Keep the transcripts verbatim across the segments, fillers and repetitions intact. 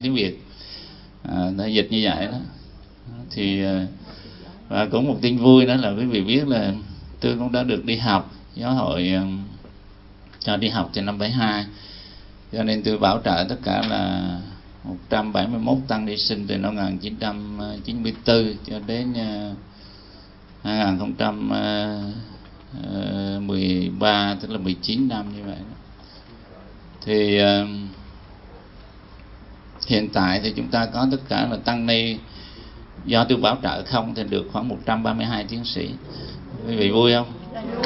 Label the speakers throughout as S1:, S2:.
S1: tiếng Việt, à, nó dịch như vậy đó. Thì và cũng một tin vui đó là quý vị biết là tôi cũng đã được đi học giáo hội cho đi học từ năm bảy hai, cho nên tôi bảo trợ tất cả là một trăm bảy mươi mốt tăng ni sinh từ năm một nghìn chín trăm chín mươi tư cho đến hai nghìn không trăm mười ba, tức là mười chín năm như vậy đó. Thì uh, hiện tại thì chúng ta có tất cả là tăng ni do tôi bảo trợ không thì được khoảng một trăm ba mươi hai tiến sĩ. Quý vị vui không?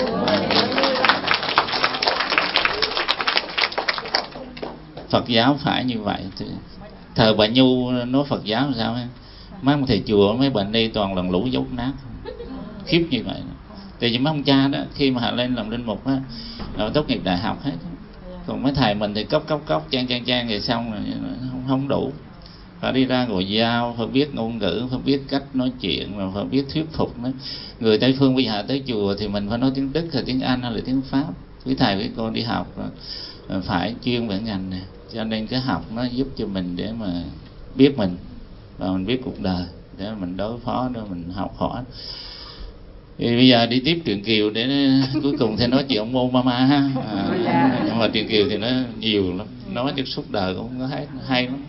S1: Phật giáo phải như vậy. Thời bà Nhu nói Phật giáo sao ha? Mấy ông thầy chùa, mấy bệnh ni toàn là lũ dốt nát, khiếp như vậy. Thì mấy ông cha đó khi mà họ lên làm linh mục á, họ tốt nghiệp đại học hết. Còn mấy thầy mình thì cốc cốc cốc trang trang trang rồi xong rồi không, không đủ. Phải đi ra ngồi giao, phải biết ngôn ngữ, phải biết cách nói chuyện, và phải biết thuyết phục nữa. Người Tây phương bây giờ tới chùa thì mình phải nói tiếng Đức hay tiếng Anh hay là tiếng Pháp. Quý thầy quý cô đi học phải chuyên về ngành này, cho nên cái học nó giúp cho mình để mà biết mình và mình biết cuộc đời, để mình đối phó, để mình học hỏi. Thì bây giờ đi tiếp Truyện Kiều để cuối cùng thì nói chuyện ông Mô Mama ha. À, nhưng mà Truyện Kiều thì nó nhiều lắm, nói cho suốt đời cũng có hay, hay lắm.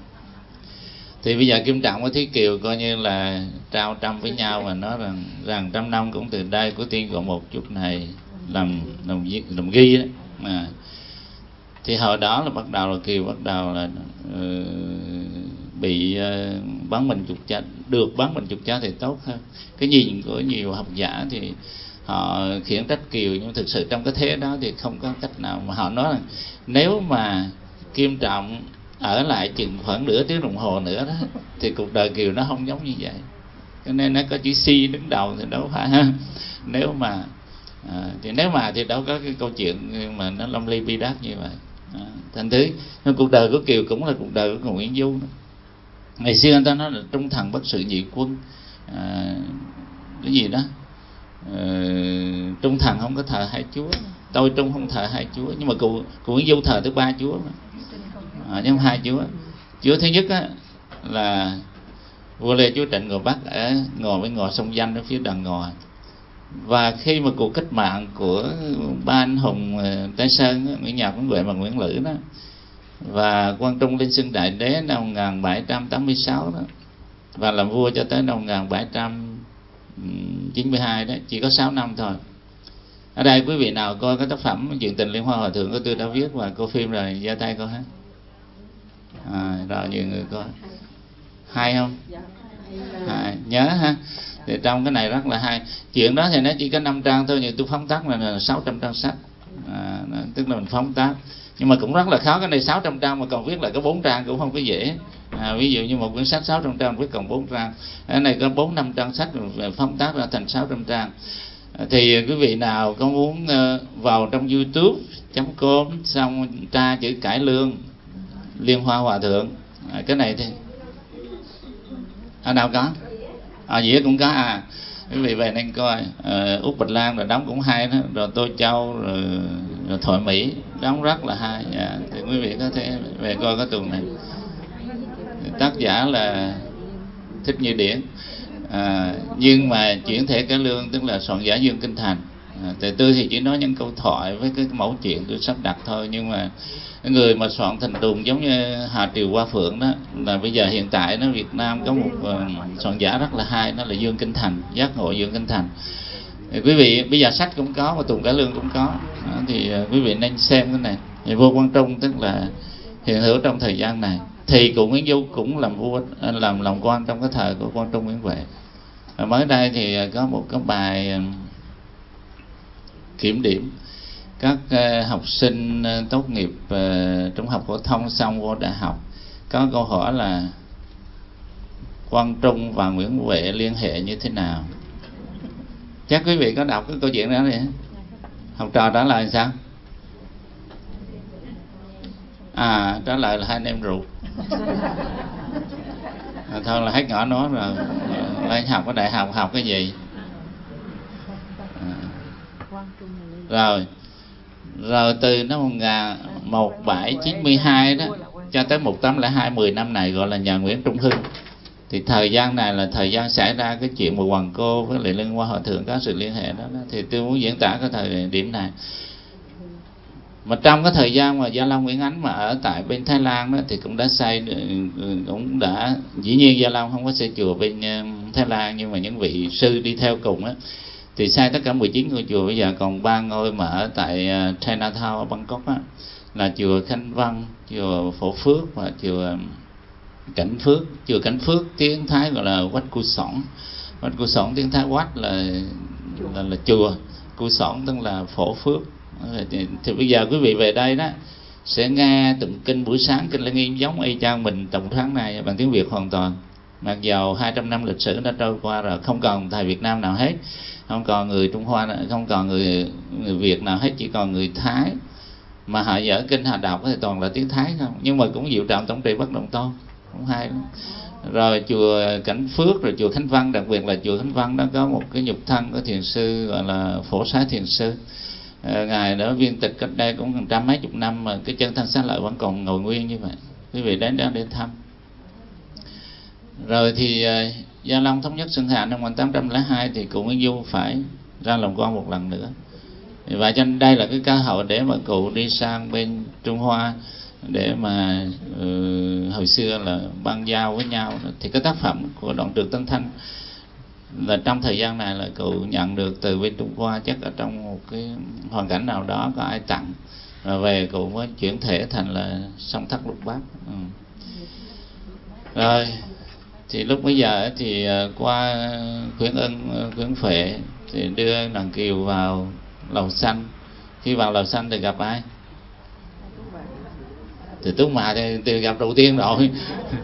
S1: Thì bây giờ Kim Trọng với Thúy Kiều coi như là trao trăm với nhau và nói rằng rằng trăm năm cũng từ đây của tiên còn một chút này làm làm, làm ghi đó. À. Thì hồi đó là bắt đầu là Kiều bắt đầu là uh, bị uh, bán mình trục cha, được bán mình trục cha thì tốt hơn. Cái nhìn của nhiều học giả thì họ khiển trách Kiều, nhưng thực sự trong cái thế đó thì không có cách nào mà họ nói rằng nếu mà Kim Trọng ở lại chừng khoảng nửa tiếng đồng hồ nữa đó thì cuộc đời Kiều nó không giống như vậy. Cho nên nó có chữ si đứng đầu thì đâu phải ha. Nếu mà à, thì nếu mà thì đâu có cái câu chuyện mà nó lâm ly bi đát như vậy. À, thành thứ cuộc đời của Kiều cũng là cuộc đời của Ngô Nguyễn Du đó. Ngày xưa người ta nói là trung thần bất sự nhị quân, à, cái gì đó à, trung thần không có thờ hai chúa, tôi trung không thờ hai chúa. Nhưng mà cụ cụ Nguyễn Du thờ tới ba chúa mà. À, chứ không hai chúa. Chúa thứ nhất á, là vua Lê Chúa Trịnh ngồi Bắc ở ngồi với ngồi sông Danh ở phía đằng ngồi. Và khi mà cuộc cách mạng của ba anh hùng Tây Sơn á, Nguyễn Nhạc, Nguyễn Huệ và Nguyễn Lữ đó, và Quang Trung lên xưng đại đế năm một nghìn bảy trăm tám mươi sáu đó, và làm vua cho tới năm một nghìn bảy trăm chín mươi hai đó, chỉ có sáu năm thôi. Ở đây quý vị nào coi cái tác phẩm Chuyện tình Liên Hoa Hòa Thượng của tôi đã viết và coi phim rồi giơ tay coi ha. À, rồi nhiều người coi. Hay không? À, nhớ ha. Thì trong cái này rất là hay. Chuyện đó thì nó chỉ có năm trang thôi, nhưng tôi phóng tác là sáu trăm trang sách. À, tức là mình phóng tác. Nhưng mà cũng rất là khó. Cái này sáu trăm trang mà còn viết lại có bốn trang cũng không có dễ. À, ví dụ như một quyển sách sáu trăm trang viết còn bốn trang. Cái này có bốn năm trang sách rồi phóng tác ra thành sáu trăm trang. À, thì quý vị nào có muốn uh, vào trong youtube chấm com xong tra chữ cải lương Liên Hoa Hòa Thượng. À, cái này thì ở đâu có? À, dĩa cũng có à. Quý vị về nên coi. À, Út Bạch Lan rồi đóng cũng hay đó, rồi Tô Châu rồi, rồi Thoại Mỹ đóng rất là hay. À, thì quý vị có thể về coi cái tuần này. Tác giả là Thích Như Điển. À, nhưng mà chuyển thể cải lương tức là soạn giả Dương Kinh Thành. À, thì tôi thì chỉ nói những câu thoại với cái mẫu chuyện tôi sắp đặt thôi, nhưng mà người mà soạn thành tuồng giống như Hà Triều Hoa Phượng đó, là bây giờ hiện tại nó Việt Nam có một uh, soạn giả rất là hay, nó là Dương Kinh Thành, Giác Ngộ Dương Kinh Thành. Thì quý vị bây giờ sách cũng có và tuồng cải lương cũng có. Đó, thì uh, quý vị nên xem cái này. Thì vua Quang Trung tức là hiện hữu trong thời gian này, thì cụ Nguyễn Du cũng làm vua, làm làm quan trong cái thời của Quang Trung Nguyễn Huệ. Và mới đây thì có một cái bài uh, kiểm điểm các uh, học sinh uh, tốt nghiệp uh, trung học phổ thông xong vô đại học, có câu hỏi là Quang Trung và Nguyễn Huệ liên hệ như thế nào. Chắc quý vị có đọc cái câu chuyện đó đi. Học trò trả lời sao? À, trả lời là hai anh em ruột. À, thôi là hết ngõ nó rồi. Lên học ở đại học học cái gì? À. Rồi Rồi từ năm một nghìn bảy trăm chín mươi hai đó, cho tới một tám không hai, mười năm này gọi là nhà Nguyễn Trung Hưng. Thì thời gian này là thời gian xảy ra cái chuyện mà Hoàng Cô với lại Liên Hoa Hòa Thượng có sự liên hệ đó, đó. Thì tôi muốn diễn tả cái thời điểm này. Mà trong cái thời gian mà Gia Long Nguyễn Ánh mà ở tại bên Thái Lan đó, thì cũng đã xây, cũng đã, dĩ nhiên Gia Long không có xây chùa bên Thái Lan, nhưng mà những vị sư đi theo cùng á thì xây tất cả mười chín ngôi chùa. Bây giờ còn ba ngôi mà ở tại Chinatown ở Bangkok á, là chùa Khánh Văn, chùa Phổ Phước và chùa Cảnh Phước. Chùa Cảnh Phước tiếng Thái gọi là Wat Ku Sỏn, Wat Ku Sỏn tiếng Thái Wat là là, là chùa, Ku Sỏn tức là Phổ Phước. Thì, thì bây giờ quý vị về đây đó sẽ nghe tụng kinh buổi sáng, kinh Lăng Nghiêm giống y chang mình tụng tháng này bằng tiếng Việt hoàn toàn. Mặc dầu hai trăm năm lịch sử đã trôi qua rồi, không còn thầy Việt Nam nào hết, không còn người Trung Hoa, không còn người, người Việt nào hết, chỉ còn người Thái. Mà họ dở kinh họ đọc thì toàn là tiếng Thái không. Nhưng mà cũng diệu trọng tổng trì bất động tôn, cũng hay lắm. Rồi chùa Cảnh Phước, rồi chùa Khánh Văn, đặc biệt là chùa Khánh Văn đó có một cái nhục thân của thiền sư gọi là Phổ Xá Thiền Sư. À, ngài đó viên tịch cách đây cũng gần trăm mấy chục năm mà cái chân thân xá lợi vẫn còn ngồi nguyên như vậy. Quý vị đến đó để thăm. Rồi thì uh, Gia Long thống nhất Sơn Hà năm một nghìn tám trăm lẻ hai thì cụ Nguyễn Du phải ra làm quan một lần nữa. Và cho nên đây là cái cơ hội để mà cụ đi sang bên Trung Hoa để mà uh, hồi xưa là băng giao với nhau. Thì cái tác phẩm của Đoạn Trược Tân Thanh là trong thời gian này là cụ nhận được từ bên Trung Hoa, chắc ở trong một cái hoàn cảnh nào đó có ai tặng, rồi về cụ mới chuyển thể thành là Song Thất Lục Bát. Ừ. Rồi thì lúc bây giờ thì qua Khuyến Ân, Khuyến Phệ thì đưa nàng Kiều vào lầu xanh. Khi vào lầu xanh thì gặp ai? Thì Tú Mà thì, thì gặp đầu tiên rồi.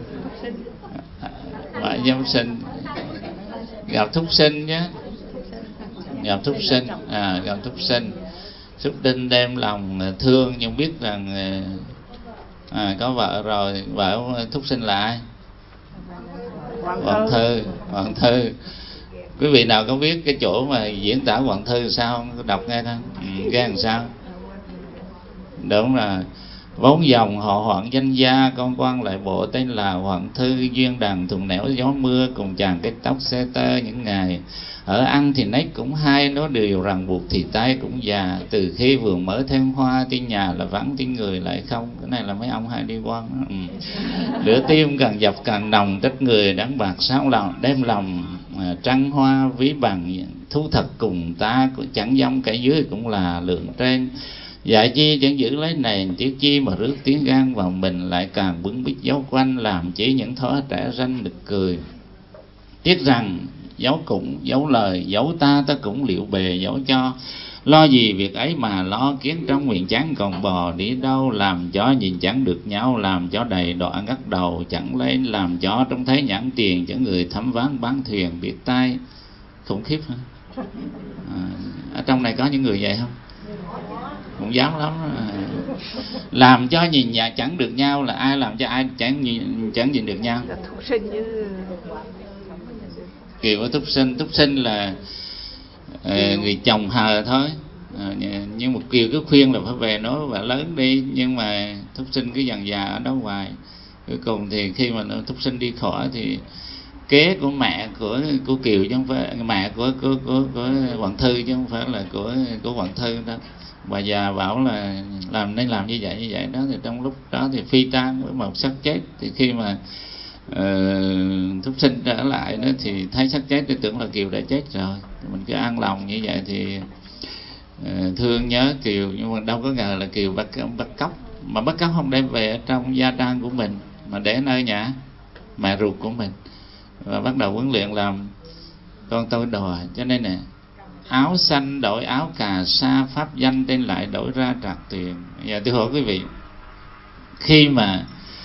S1: Mà Giám Sinh gặp Thúc Sinh chứ, gặp Thúc Sinh, à, gặp Thúc Sinh. Thúc Sinh đem lòng thương nhưng biết rằng à, có vợ rồi. Vợ Thúc Sinh là ai? Hoàng Thư. Hoàng Thư. Quý vị nào có biết cái chỗ mà diễn tả Hoàng Thư sao không? Đọc nghe không? Ừ, nghe làm sao? Đúng rồi. Vốn dòng họ Hoạn danh gia, con quan lại bộ tên là Hoàng Thư, duyên đàn thùng nẻo gió mưa, cùng chàng cái tóc xe tơ những ngày. Ở ăn thì nấy cũng hay, nó điều ràng buộc thì tay cũng già. Từ khi vườn mở thêm hoa, tiếng nhà là vắng, tiếng người lại không. Cái này là mấy ông hay đi quan đó. Ừ. Lửa tim càng dập càng nồng, trách người đáng bạc sao lòng, đem lòng à, trăng hoa ví bằng thú thật cùng ta, chẳng giống kẻ dưới cũng là lượng trên. Dạy chi chẳng giữ lấy nền, tiếc chi mà rước tiếng gan vào mình, lại càng bứng bít dấu quanh, làm chỉ những thói trẻ ranh nực cười. Tiếc rằng dấu cũng dấu lời, dấu ta ta cũng liệu bề dấu cho. Lo gì việc ấy mà lo, kiến trong miệng chán còn bò đi đâu. Làm chó nhìn chẳng được nhau, làm chó đầy đọa ngắt đầu chẳng lên. Làm chó trông thấy nhãn tiền, chẳng người thấm ván bán thuyền biết tay. Khủng khiếp hả? À, ở trong này có những người vậy không? Cũng dám lắm. À, làm cho nhìn nhà chẳng được nhau là ai làm cho ai chẳng nhìn, chẳng nhìn được nhau? Kiều của Thúc Sinh. Thúc Sinh là à, người chồng hờ thôi. À, nhưng một Kiều cứ khuyên là phải về nói vợ lớn đi, nhưng mà Thúc Sinh cứ dần dà ở đó hoài. Cuối cùng thì khi mà Thúc Sinh đi khỏi thì kế của mẹ của của Kiều chứ không phải mẹ của của của, của Hoàng Thư chứ không phải là của của Hoàng Thư đó. Bà già bảo là làm nên làm như vậy như vậy đó. Thì trong lúc đó thì phi tang với một xác chết. Thì khi mà uh, Thúc Sinh trở lại đó thì thấy xác chết thì tưởng là Kiều đã chết rồi. Mình cứ an lòng như vậy thì uh, thương nhớ Kiều, nhưng mà đâu có ngờ là Kiều bắt bắt cóc. Mà bắt cóc không đem về ở trong gia trang của mình, mà để nơi nhà mẹ ruột của mình, và bắt đầu huấn luyện làm con tôi đòi. Cho nên nè, áo xanh đổi áo cà sa, pháp danh tên lại đổi ra trạc tiền. Giờ tôi hỏi quý vị, khi mà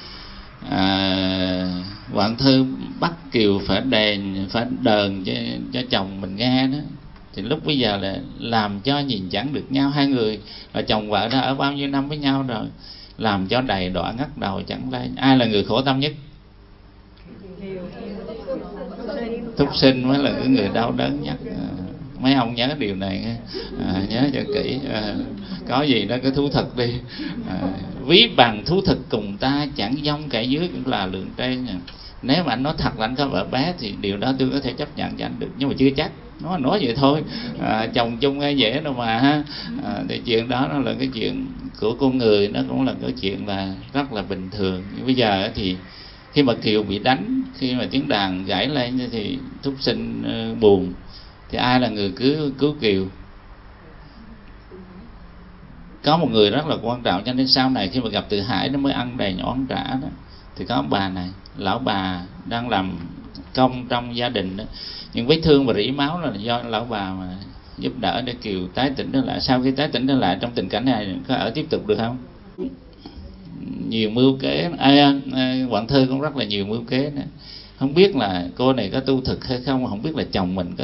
S1: à, Hoàng Thư bắt Kiều phải đền, phải đờn cho, cho chồng mình nghe đó, thì lúc bây giờ là làm cho nhìn chẳng được nhau. Hai người là chồng vợ đã ở bao nhiêu năm với nhau rồi, làm cho đầy đọa ngắt đầu chẳng lên. Ai là người khổ tâm nhất? Thúc Sinh mới là cái người đau đớn nhất. mấy ông nhớ điều này à, nhớ cho kỹ. À, có gì đó cứ thú thực đi. À, ví bằng thú thực cùng ta chẳng dông kẻ dưới cũng là lượng trên. Nếu mà anh nói thật là anh có vợ bé thì điều đó tôi có thể chấp nhận cho anh được, nhưng mà chưa chắc. Nó nói vậy thôi. À, chồng chung ai dễ đâu mà ha. À, thì chuyện đó nó là cái chuyện của con người, nó cũng là cái chuyện là rất là bình thường. Nhưng bây giờ thì khi mà Kiều bị đánh, khi mà tiếng đàn gãy lên thì Thúc Sinh uh, buồn, thì ai là người cứu cứu Kiều? Có một người rất là quan trọng, cho nên sau này khi mà gặp Từ Hải nó mới ăn đầy nhõn trả đó, thì có ông bà này, lão bà đang làm công trong gia đình đó, nhưng vết thương và rỉ máu là do lão bà mà giúp đỡ để Kiều tái tỉnh trở lại. Sau khi tái tỉnh trở lại trong tình cảnh này có ở tiếp tục được không? Nhiều mưu kế. à, à, Quảng Thư cũng rất là nhiều mưu kế nữa. Không biết là cô này có tu thực hay không, không biết là chồng mình có